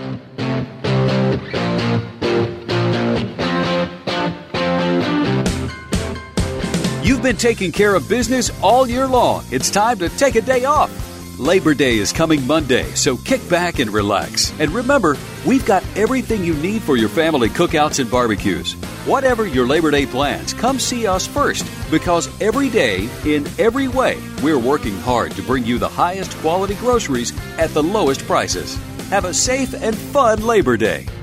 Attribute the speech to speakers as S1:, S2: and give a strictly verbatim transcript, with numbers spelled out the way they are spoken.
S1: You've been taking care of business all year long. It's time to take a day off. Labor Day is coming Monday, so kick back and relax. And remember, we've got everything you need for your family cookouts and barbecues. Whatever your Labor Day plans, come see us first, because every day, in every way, we're working hard to bring you the highest quality groceries at the lowest prices. Have a safe and fun Labor Day.